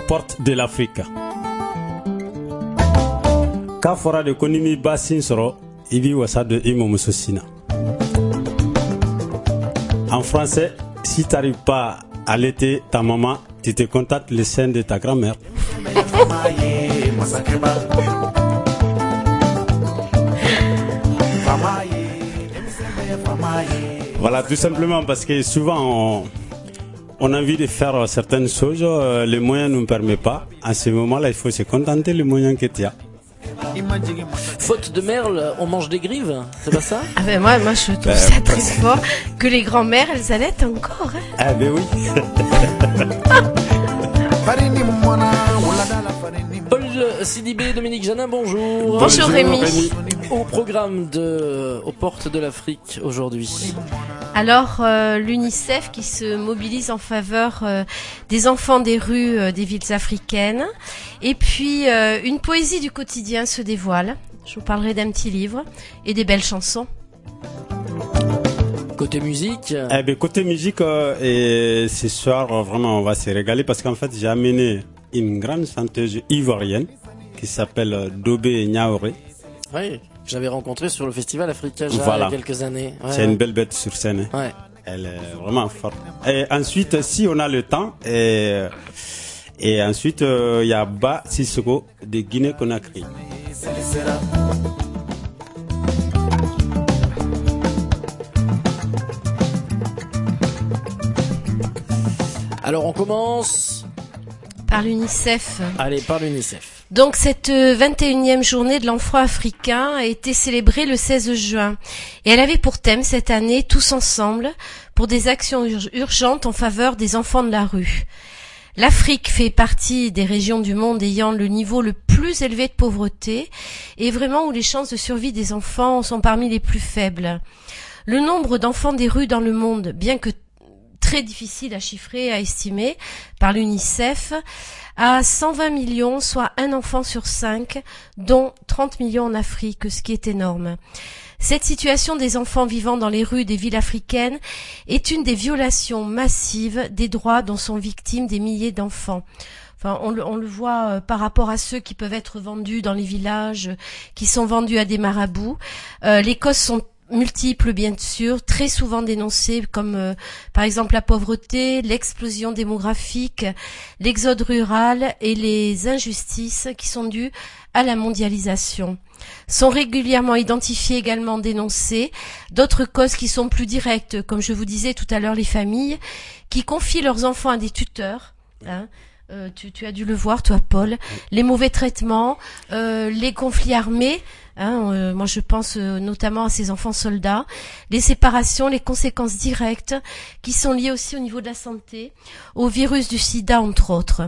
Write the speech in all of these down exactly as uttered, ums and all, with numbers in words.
portes de l'Afrique. K'a fɔra de ko ni mi ba sin sɔrɔ i b'i wasa don i mɔmuso sin na. En français, si tu n'arrives pas à allaiter ta maman, tu te contactes le sein de ta grand-mère. Voilà, tout simplement parce que souvent on, on a envie de faire certaines choses, euh, les moyens ne nous permettent pas. À ce moment-là, il faut se contenter les moyens que tu as. Faute de merle, on mange des grives, c'est pas ça? Ah ben moi, moi je trouve ben, ça très fort que les grands-mères elles allaitent encore. Hein. Ah ben oui. Paul Sidibé, Dominique Janin, bonjour. Bonjour Rémi. Au programme de aux portes de l'Afrique aujourd'hui. Alors euh, l'UNICEF qui se mobilise en faveur euh, des enfants des rues euh, des villes africaines. Et puis euh, une poésie du quotidien se dévoile. Je vous parlerai d'un petit livre et des belles chansons. Côté musique. Eh ben côté musique euh, et ce soir euh, vraiment on va se régaler parce qu'en fait j'ai amené une grande chanteuse ivoirienne qui s'appelle euh, Dobé Niaoré. Oui, que j'avais rencontré sur le festival Africa voilà. Il y a quelques années. Ouais, c'est ouais. une belle bête sur scène. Hein. Ouais. Elle est vraiment forte. Et ensuite, si on a le temps, et, et ensuite, il euh, y a Ba Sissoko de Guinée-Conakry. Alors on commence par l'UNICEF. Allez, par l'UNICEF. Donc cette vingt et unième journée de l'enfant africain a été célébrée le seize juin et elle avait pour thème cette année Tous ensemble pour des actions ur- urgentes en faveur des enfants de la rue. L'Afrique fait partie des régions du monde ayant le niveau le plus élevé de pauvreté et vraiment où les chances de survie des enfants sont parmi les plus faibles. Le nombre d'enfants des rues dans le monde, bien que très difficile à chiffrer, à estimer par l'UNICEF, à cent vingt millions, soit un enfant sur cinq, dont trente millions en Afrique, ce qui est énorme. Cette situation des enfants vivant dans les rues des villes africaines est une des violations massives des droits dont sont victimes des milliers d'enfants. Enfin, on le, on le voit euh, par rapport à ceux qui peuvent être vendus dans les villages, qui sont vendus à des marabouts. Euh, les causes sont multiples bien sûr, très souvent dénoncées comme euh, par exemple la pauvreté, l'explosion démographique, l'exode rural et les injustices qui sont dues à la mondialisation. Sont régulièrement identifiées également dénoncées d'autres causes qui sont plus directes, comme je vous disais tout à l'heure, les familles qui confient leurs enfants à des tuteurs, hein. Euh, tu, tu as dû le voir, toi, Paul. Les mauvais traitements, euh, les conflits armés. Hein, euh, moi, je pense euh, notamment à ces enfants soldats. Les séparations, les conséquences directes qui sont liées aussi au niveau de la santé, au virus du sida, entre autres.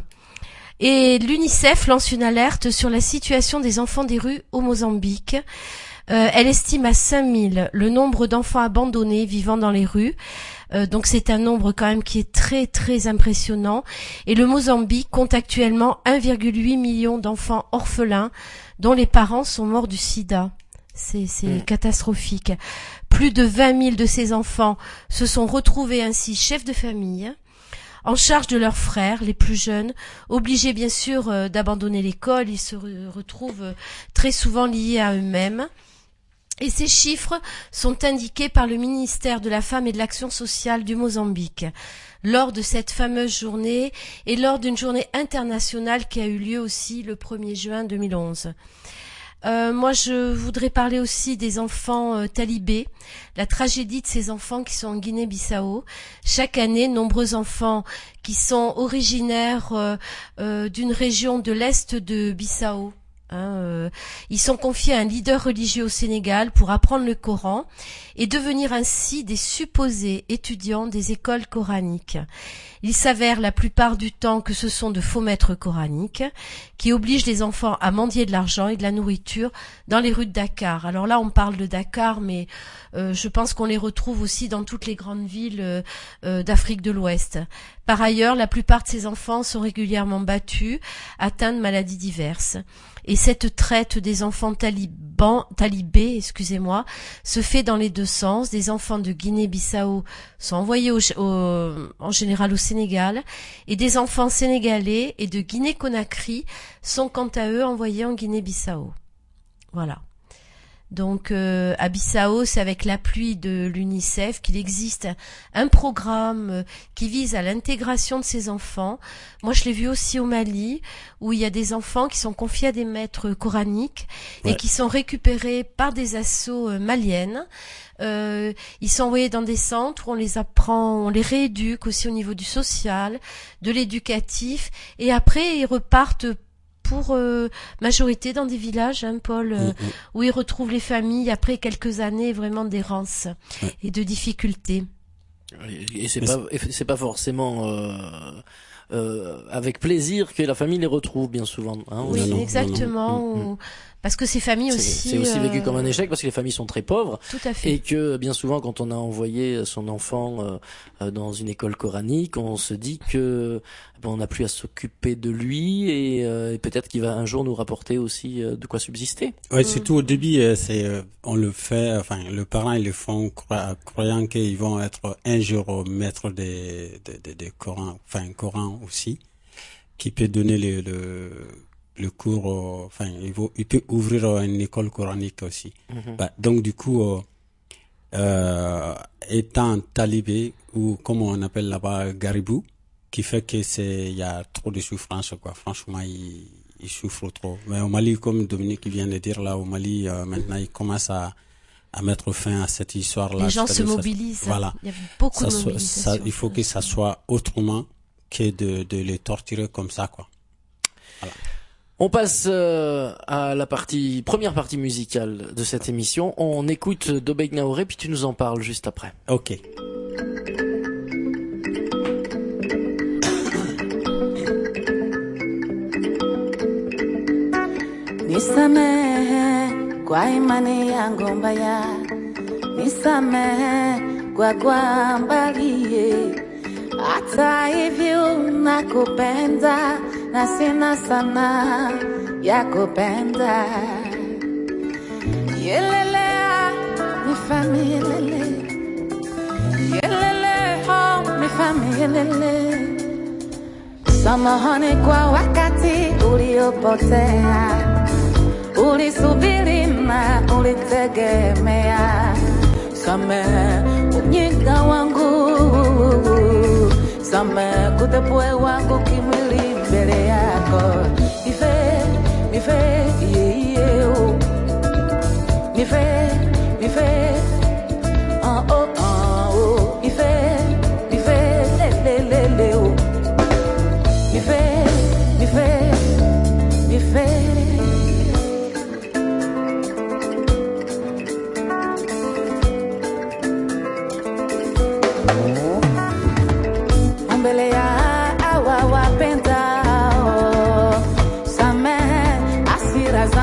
Et l'UNICEF lance une alerte sur la situation des enfants des rues au Mozambique. Euh, elle estime à cinq mille le nombre d'enfants abandonnés vivant dans les rues. Euh, donc c'est un nombre quand même qui est très très impressionnant. Et le Mozambique compte actuellement un virgule huit million d'enfants orphelins dont les parents sont morts du sida. C'est, c'est mmh. catastrophique. Plus de vingt mille de ces enfants se sont retrouvés ainsi chefs de famille, en charge de leurs frères, les plus jeunes, obligés bien sûr euh, d'abandonner l'école. Ils se re- retrouvent euh, très souvent liés à eux-mêmes. Et ces chiffres sont indiqués par le ministère de la Femme et de l'Action sociale du Mozambique lors de cette fameuse journée et lors d'une journée internationale qui a eu lieu aussi le premier juin deux mille onze. Euh, moi, je voudrais parler aussi des enfants euh, talibés, la tragédie de ces enfants qui sont en Guinée-Bissau. Chaque année, nombreux enfants qui sont originaires euh, euh, d'une région de l'est de Bissau, Hein, euh, ils sont confiés à un leader religieux au Sénégal pour apprendre le Coran et devenir ainsi des supposés étudiants des écoles coraniques. Il s'avère la plupart du temps que ce sont de faux maîtres coraniques qui obligent les enfants à mendier de l'argent et de la nourriture dans les rues de Dakar. Alors là, on parle de Dakar, mais euh, je pense qu'on les retrouve aussi dans toutes les grandes villes euh, euh, d'Afrique de l'Ouest. Par ailleurs, la plupart de ces enfants sont régulièrement battus, atteints de maladies diverses. Et cette traite des enfants talibans, talibés, excusez-moi, se fait dans les deux sens. Des enfants de Guinée-Bissau sont envoyés au, au, en général au Sénégal, et des enfants sénégalais et de Guinée-Conakry sont quant à eux envoyés en Guinée-Bissau. Voilà. Donc euh, à Bissau, c'est avec l'appui de l'UNICEF qu'il existe un programme euh, qui vise à l'intégration de ces enfants. Moi, je l'ai vu aussi au Mali, où il y a des enfants qui sont confiés à des maîtres coraniques ouais. et qui sont récupérés par des assos euh, maliennes. Euh, ils sont envoyés dans des centres où on les apprend, on les rééduque aussi au niveau du social, de l'éducatif, et après ils repartent pour euh, majorité dans des villages, hein, Paul, euh, mmh, mmh. où ils retrouvent les familles après quelques années vraiment d'errance ouais. et de difficultés. Et, et c'est Mais pas, c'est... c'est pas forcément euh, euh, avec plaisir que la famille les retrouve bien souvent. Hein, oui, non, non, exactement. Non, non. Mmh, mmh. Parce que ces familles c'est, aussi... C'est aussi vécu euh... comme un échec parce que les familles sont très pauvres. Tout à fait. Et que bien souvent quand on a envoyé son enfant euh, dans une école coranique, on se dit que bon, on n'a plus à s'occuper de lui et, euh, et peut-être qu'il va un jour nous rapporter aussi euh, de quoi subsister. Ouais, mmh. surtout au début, euh, c'est euh, on le fait, enfin le parent ils le font croyant qu'ils vont être un jour maître des des des, des Coran, enfin Coran aussi, qui peut donner le, le le cours, euh, enfin, il, vaut, il peut ouvrir euh, une école coranique aussi. Mm-hmm. Bah, donc, du coup, euh, euh, étant talibé, ou comme on appelle là-bas, garibou, qui fait que c'est, il y a trop de souffrance, quoi. Franchement, il, il souffre trop. Mais au Mali, comme Dominique vient de dire, là, au Mali, euh, maintenant, il commence à, à mettre fin à cette histoire-là. Les gens se mobilisent. Ça, voilà. Il y a beaucoup ça de soit, mobilisation. Ça, il faut que ça soit autrement que de, de les torturer comme ça, quoi. Voilà. On passe euh, à la partie première partie musicale de cette émission. On écoute Dobeg Naoré, puis tu nous en parles juste après. Ok. Nisamehe kwa imani yangu mbaya, nisamehe kwa kuambalie, hata hivyo nakupenda na sina sana ya kupenda. Yelele mi familele, yelele ho mi familele. Samahani kwa wakati uliopotea, ulisubiri na ulitegemea. Samehe ujinga wangu, samehe kutepwe wangu kimwili mbele yako. Nife, nife, yeah, yeah, oh. Nife, nife, oh, oh, oh, oh. Nife, nife, le, le, le, le, oh. Nife, nife, nife. Mbele ya awa wapenda, oh, samehe hasira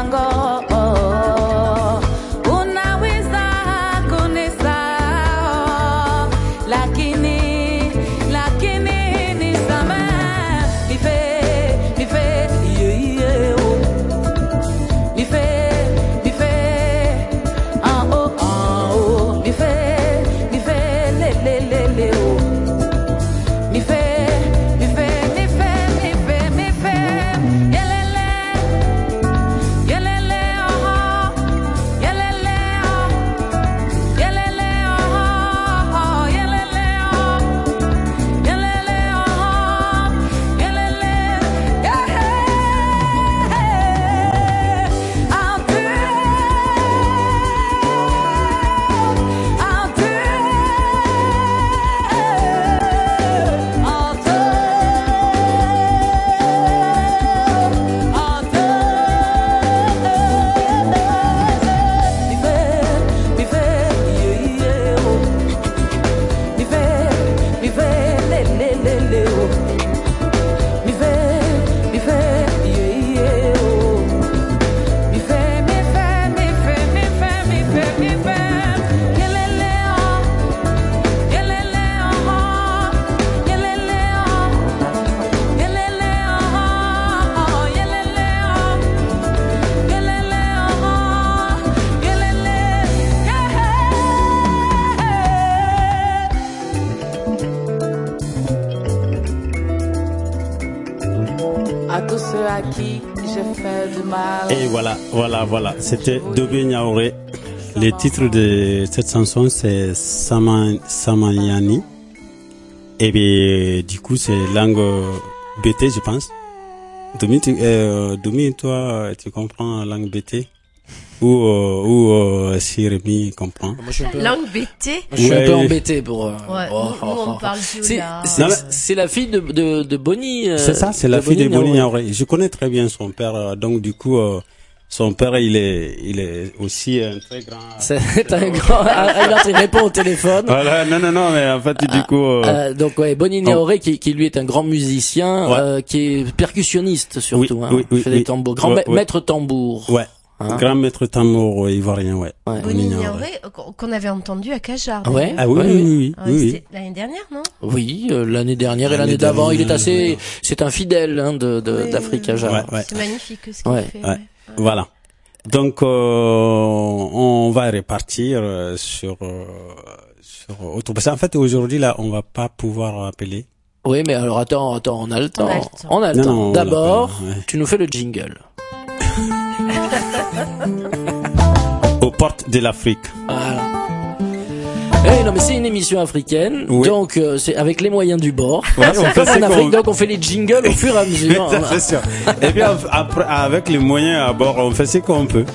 à tous ceux à qui j'ai fait du mal. Et voilà, voilà, voilà. C'était Dobé Niaouré. Le titre de cette chanson, c'est Sama, Samayani. Et bien, du coup, c'est langue B T, je pense. Domi, tu, euh, Domi, toi, tu comprends langue B T? Ou, euh, ou euh, si Rémi comprend. Moi, je suis un peu, Langue B T. je suis un Ouais. peu embêté pour. Euh, Ouais, oh, nous, oh, nous, on oh. parle C'est, viola. c'est, Non, mais- c'est la fille de de, de Bonnie. euh, C'est ça, c'est la fille de Bonnie Niaouré. Niaouré. Je connais très bien son père, euh, donc du coup, euh, son père, il est, il est aussi un très grand. C'est un grand. Alors, il répond au téléphone. Voilà, non, non, non, mais en fait, du coup, euh, Euh, donc ouais, Bonnie Niaouré qui, qui lui est un grand musicien, Ouais. euh, qui est percussionniste surtout, Oui, hein, oui, oui, fait oui. des tambours, grand Ouais, ma- ouais. maître tambour. ouais, Hein. grand maître tambour ivoirien, ouais. Ouais. Bonnie Niaouré. Niaouré, qu'on- qu'on avait entendu à Cajar. Ouais. Ah oui, Ouais, oui, oui. oui, oui, Ah oui, ouais, oui. c'était l'année dernière, non? Oui, euh, l'année dernière et L'année l'année d'avant, il est dernière, assez, ouais. c'est un fidèle hein, de de- Oui, d'Afrique oui, Ajar. Ouais, ouais. C'est magnifique ce qu'il Ouais. fait. Ouais. ouais. Voilà. Donc, euh, on va repartir euh, sur, euh, sur autre. Parce qu'en fait, aujourd'hui, là, on va pas pouvoir appeler. Oui, mais alors attends, attends, on a le temps. a le temps. On a le Non, temps. non, on D'abord, l'appelle, ouais. tu nous fais le jingle. Aux portes de l'Afrique. Voilà. Eh non mais c'est une émission africaine, Oui. donc euh, c'est avec les moyens du bord. Ouais, C'est on fait comme ce en Afrique, qu'on- donc on fait les jingles au fur et à mesure. Ça, c'est sûr. Et bien, après, avec les moyens à bord, on fait ce qu'on peut.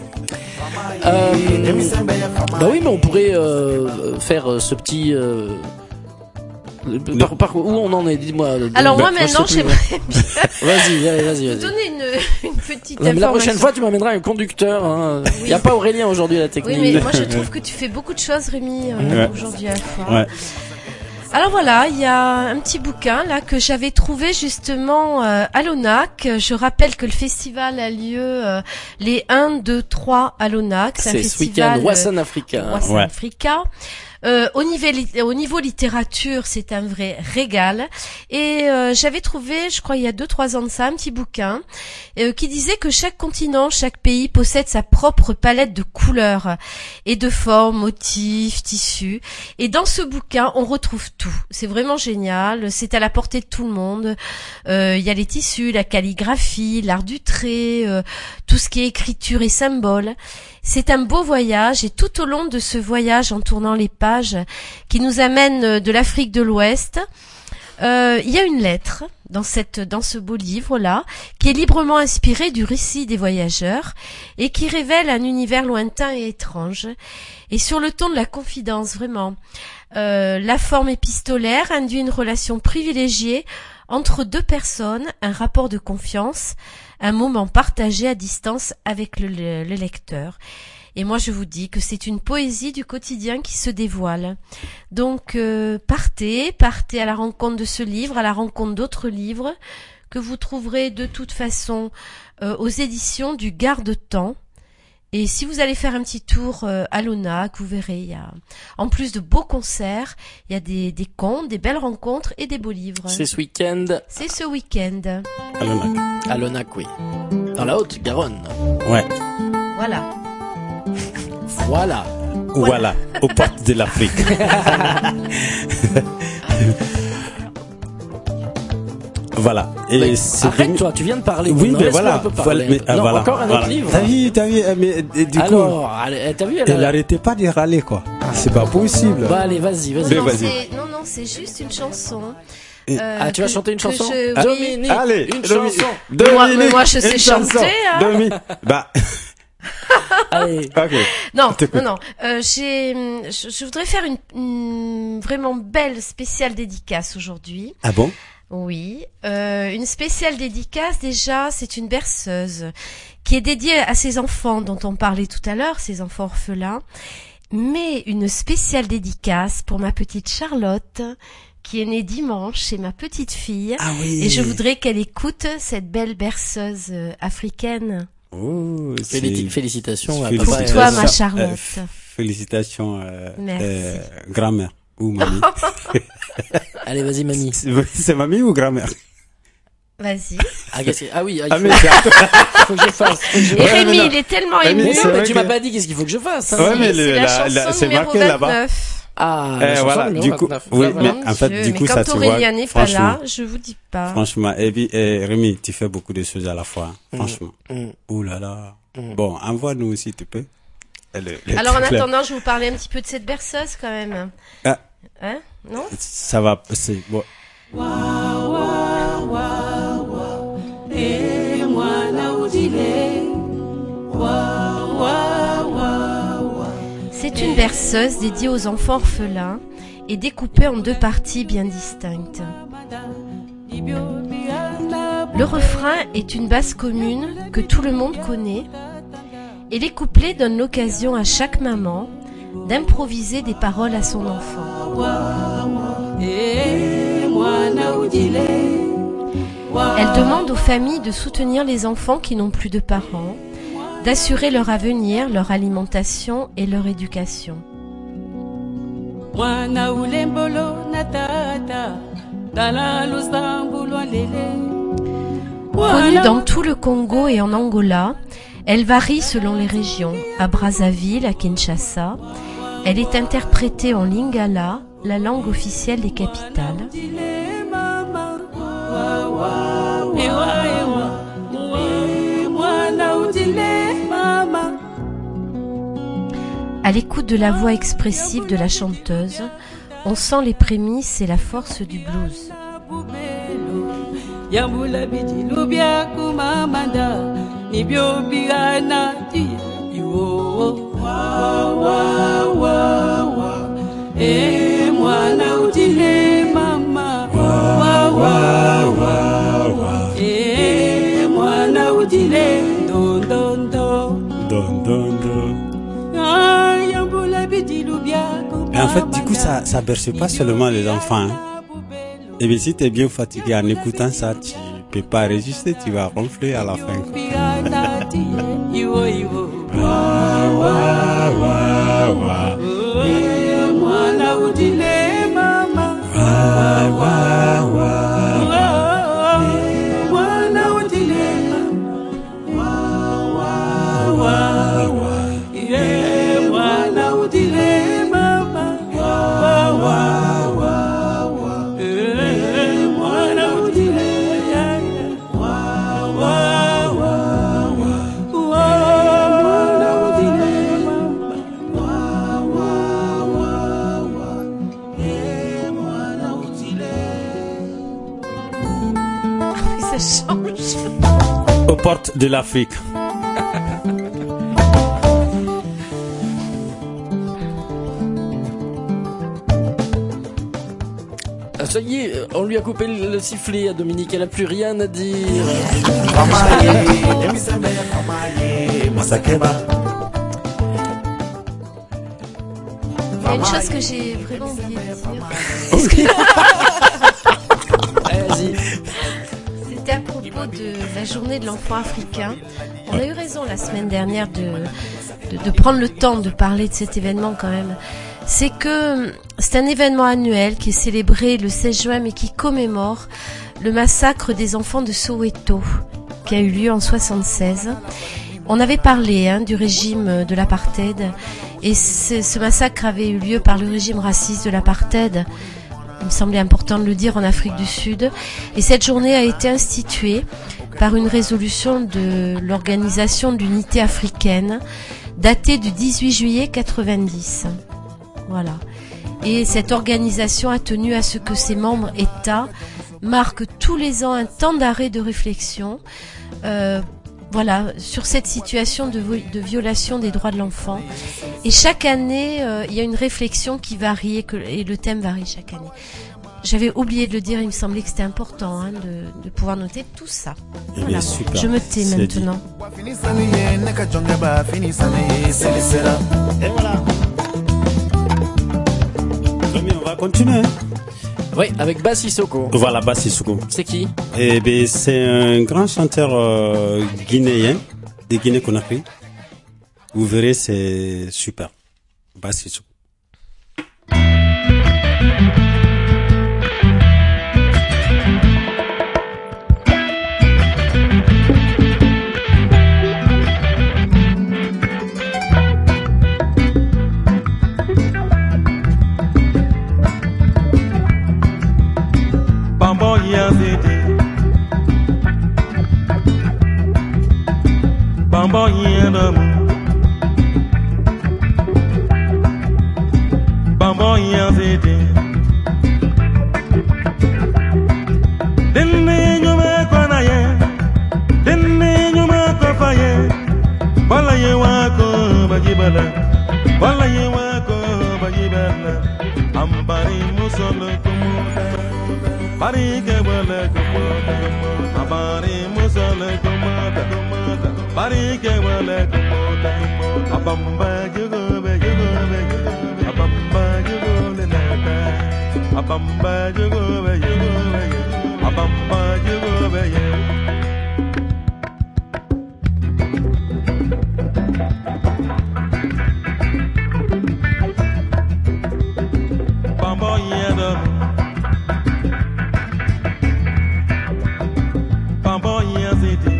Euh, bah oui, mais on pourrait euh, faire euh, ce petit. Euh, par, par où on en est, dis-moi. Alors Bah, moi maintenant, je sais plus. j'aimerais bien Vas-y, vas-y, vas-y. vous vas-y. donner une, une petite Non, mais la information. prochaine fois, tu m'amèneras un conducteur. Hein. Il n'y a pas Aurélien aujourd'hui à la Oui, technique. mais moi je trouve que tu fais beaucoup de choses, Rémi, euh, Ouais. aujourd'hui à la fois. Ouais. Alors voilà, il y a un petit bouquin là que j'avais trouvé justement euh, à l'ONAC. Je rappelle que le festival a lieu euh, les un, deux, trois à l'ONAC. un C'est ce week-end, festival, Wassan Africa. euh, Wassan Ouais. Africa. Euh, au niveau li- au niveau littérature, c'est un vrai régal. Et euh, j'avais trouvé, je crois il y a deux trois ans de ça, un petit bouquin euh, qui disait que chaque continent, chaque pays possède sa propre palette de couleurs et de formes, motifs, tissus. Et dans ce bouquin, on retrouve tout. C'est vraiment génial. C'est à la portée de tout le monde. Euh, Il y a les tissus, la calligraphie, l'art du trait, euh, tout ce qui est écriture et symboles. C'est un beau voyage et tout au long de ce voyage, en tournant les pages qui nous amène de l'Afrique de l'Ouest, euh, il y a une lettre dans cette dans ce beau livre là qui est librement inspirée du récit des voyageurs et qui révèle un univers lointain et étrange. Et sur le ton de la confidence, vraiment, euh, la forme épistolaire induit une relation privilégiée entre deux personnes, un rapport de confiance, un moment partagé à distance avec le, le, le lecteur. Et moi, je vous dis que c'est une poésie du quotidien qui se dévoile. Donc, euh, partez, partez à la rencontre de ce livre, à la rencontre d'autres livres que vous trouverez de toute façon euh, aux éditions du Garde-Temps. Et si vous allez faire un petit tour euh, à l'ONAC, vous verrez, il y a, en plus de beaux concerts, il y a des, des contes, des belles rencontres et des beaux livres. C'est ce week-end C'est ce week-end. À l'ONAC. à l'ONAC, oui. Dans la Haute-Garonne. Ouais. Voilà. Voilà. Voilà. Aux portes de l'Afrique. Voilà. Et Mais c'est arrête-toi, tu viens de parler. Oui, Non, mais laisse-moi voilà. un peu parler. Voilà, mais, ah, non, voilà, encore un voilà. autre livre. T'as vu, t'as vu, euh, mais et du coup, Alors, allez, t'as vu elle, elle a- arrêtait pas de râler, quoi. C'est pas possible. Bah allez, vas-y, vas-y. Mais non, vas-y. c'est- non, non, c'est juste une chanson. Et- Euh, Ah, tu vas que- chanter une que chanson je- Ah, oui. Dominique, Allez, une Domi- chanson. Moi- mais Dominique, moi, je sais une chanson. chanter, hein. Domi- Bah, Allez. ok. Non, T'écoutes. non, non. Euh, j'ai, hum, je, je voudrais faire une, une vraiment belle spéciale dédicace aujourd'hui. Ah bon? Oui, euh, une spéciale dédicace déjà, c'est une berceuse qui est dédiée à ses enfants dont on parlait tout à l'heure, ses enfants orphelins, mais une spéciale dédicace pour ma petite Charlotte qui est née dimanche, c'est ma petite fille, Ah oui. et je voudrais qu'elle écoute cette belle berceuse euh, africaine. Oh, c'est- Félicit- Félicitations à Félicitations. papa. Pour toi, ma Euh, Charlotte. f- Félicitations, euh, Merci. euh, grand-mère ou mamie. Allez, vas-y, mamie. C'est c'est mamie ou grand-mère? Vas-y. Ah, qu'est-ce que- ah oui, ah, il Ah, faut, mais c'est à toi. faut que je fasse. faut que je- Et Ouais, Rémi, mais non. il est tellement Rémi, ému. c'est Non, vrai mais tu que- m'as pas dit qu'est-ce qu'il faut que je fasse. hein. Ouais, mais C'est le- la la- chanson la- c'est numéro marqué là-bas. vingt-neuf. Ah, Eh, la chanson voilà, numéro du coup, vingt-neuf. oui, Voilà. mais en fait, Dieu, du mais coup, quand ça, tu vois, Aurélien n'est pas franchement, là, je vous dis pas. franchement, et puis, eh, Rémi, tu fais beaucoup de choses à la fois, hein, franchement. Mm. Ouh là là. Mm. Bon, envoie-nous aussi, tu peux. Le- le Alors en truc là. attendant, je vais vous parler un petit peu de cette berceuse quand même. Ah. Hein? Non? Ça va, c'est bon. C'est une berceuse dédiée aux enfants orphelins et découpée en deux parties bien distinctes. Le refrain est une basse commune que tout le monde connaît et les couplets donnent l'occasion à chaque maman d'improviser des paroles à son enfant. Elle demande aux familles de soutenir les enfants qui n'ont plus de parents, d'assurer leur avenir, leur alimentation et leur éducation. Connue dans tout le Congo et en Angola, elle varie selon les régions. À Brazzaville, à Kinshasa, elle est interprétée en lingala, la langue officielle des capitales. À l'écoute de la voix expressive de la chanteuse, on sent les prémices et la force du blues. Et en fait, du coup, ça, ça berce pas seulement les enfants. Hein. Et bien, si t'es bien fatigué en écoutant ça, tu peux pas résister, tu vas ronfler à la fin. Ça change. Aux portes de l'Afrique. Ah, ça y est, on lui a coupé le le sifflet à Dominique, elle a plus rien à dire. Il y a une chose que j'ai vraiment oublié de dire. Vas-y. C'était à propos de la journée de l'enfant africain. On a eu raison la semaine dernière de, de, de prendre le temps de parler de cet événement quand même. C'est que c'est un événement annuel qui est célébré le seize juin mais qui commémore le massacre des enfants de Soweto qui a eu lieu en soixante-seize. On avait parlé hein, du régime de l'apartheid et ce, ce massacre avait eu lieu par le régime raciste de l'apartheid. Il me semblait important de le dire en Afrique du Sud. Et cette journée a été instituée par une résolution de l'Organisation d'unité africaine datée du dix-huit juillet quatre-vingt-dix. Voilà. Et cette organisation a tenu à ce que ses membres États marquent tous les ans un temps d'arrêt de réflexion euh, voilà, sur cette situation de, de violation des droits de l'enfant. Et chaque année, euh, il y a une réflexion qui varie et, que, et le thème varie chaque année. J'avais oublié de le dire, il me semblait que c'était important hein, de, de pouvoir noter tout ça. Eh Voilà. bien, super. Je me tais C'est maintenant. Et voilà. Rémi, on va continuer. Hein. Oui, avec Bass Sissoko. Voilà, Bass Sissoko. C'est qui? Eh bien, c'est un grand chanteur euh, guinéen, de Guinée-Conakry. Vous verrez, c'est super. Bass Sissoko. yazidi Bambo yedam Bambo yazidi Dinne nyume kona ye Dinne nyume kofa ye Wala ye wako bagibala Wala ye wako bagibala Ambari musolo kumuda Bari ke wala kumuda Ambari musolo kumuda Bari ke wala kumuda Abamba jugo be jugo be Abamba jugo le nada Abamba jugo be jugo be Abamba jugo be Bambo yedam Bambo yazidi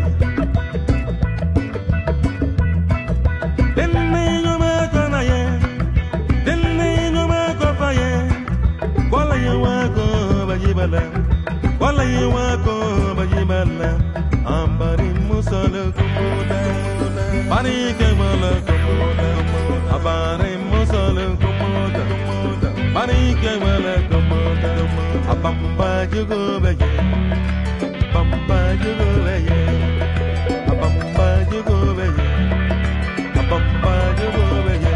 Dinne nyume kona ye Dinne nyume kofa ye Wala ye wako bagibala Wala ye wako bagibala Ambari musolo kumuda Bari ke wala kumuda Abari musolo kumuda Bari ke wala kumuda Abamba jugo beye Abamba jugo beye Abamba jugo beye Abamba jugo beye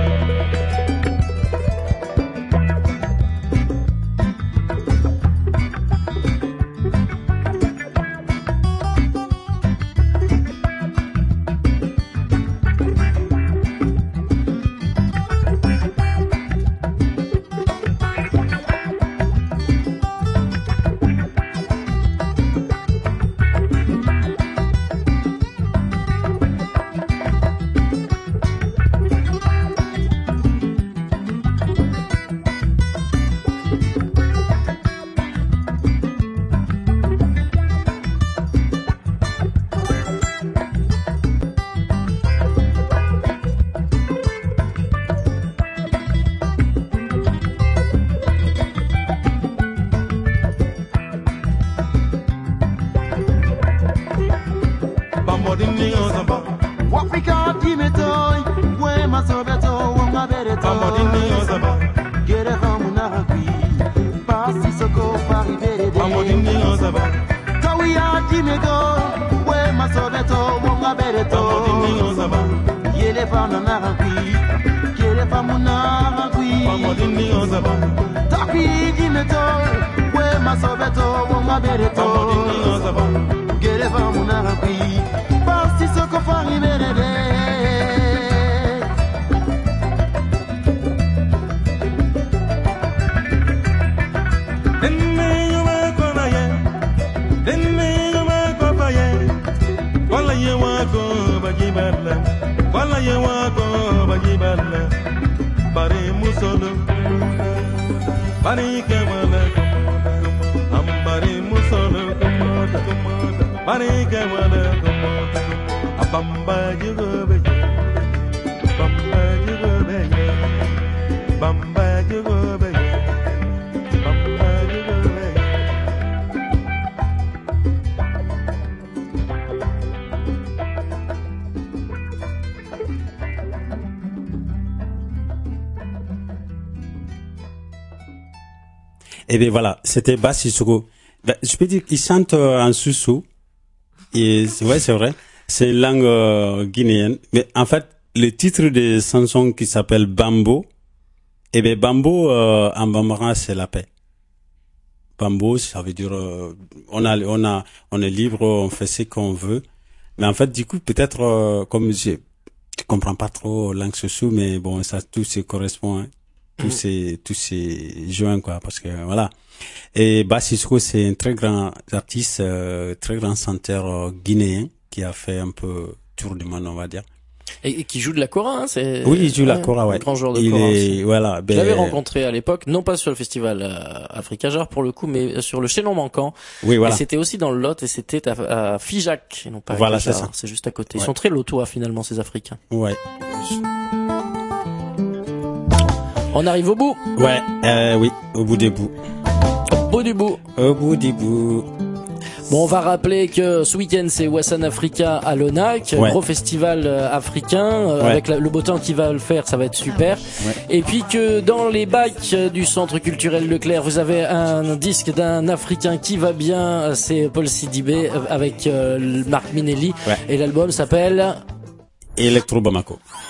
Et bien voilà, c'était Bass Sissoko. Ben, je peux dire qu'il chante euh, en soussou. Et ouais, c'est vrai. C'est une langue euh, guinéenne. Mais en fait, le titre de chanson qui s'appelle Bambo, et bien Bambo euh, en bambara c'est la paix. Bambo, ça veut dire euh, on a on a on est libre, on fait ce qu'on veut. Mais en fait, du coup, peut-être euh, comme je je comprends pas trop langue soussou, mais bon, ça tout se correspond. Hein. Tous ces, tous ces joints, quoi, parce que, voilà. Et Bass Sissoko, c'est un très grand artiste, euh, très grand chanteur euh, guinéen, qui a fait un peu tour du monde, on va dire. Et, et qui joue de la kora, hein, c'est... Oui, il joue ouais, la kora, ouais. Un grand joueur de il kora est, aussi. voilà. Ben... Je l'avais rencontré à l'époque, non pas sur le festival euh, Africa Jar pour le coup, mais sur le Chaînon Manquant. Oui, voilà. Et c'était aussi dans le Lot, et c'était à, à Figeac, et non pas à Voilà, Kajar, c'est ça. c'est juste à côté. Ils Ouais. sont très lotois, finalement, ces Africains. Ouais. On arrive au bout. Ouais, euh, oui, au bout des bouts. bout du bout. Au bout du bout. Bon, on va rappeler que ce week-end c'est Wassan Africa à l'Onac, Ouais. gros festival euh, africain euh, Ouais. avec la- le beau temps qui va le faire, ça va être super. Ouais. Et puis que dans les bacs euh, du Centre culturel Leclerc, vous avez un disque d'un Africain qui va bien, c'est Paul Sidibé euh, avec euh, Marc Minelli Ouais. et l'album s'appelle Electro Bamako.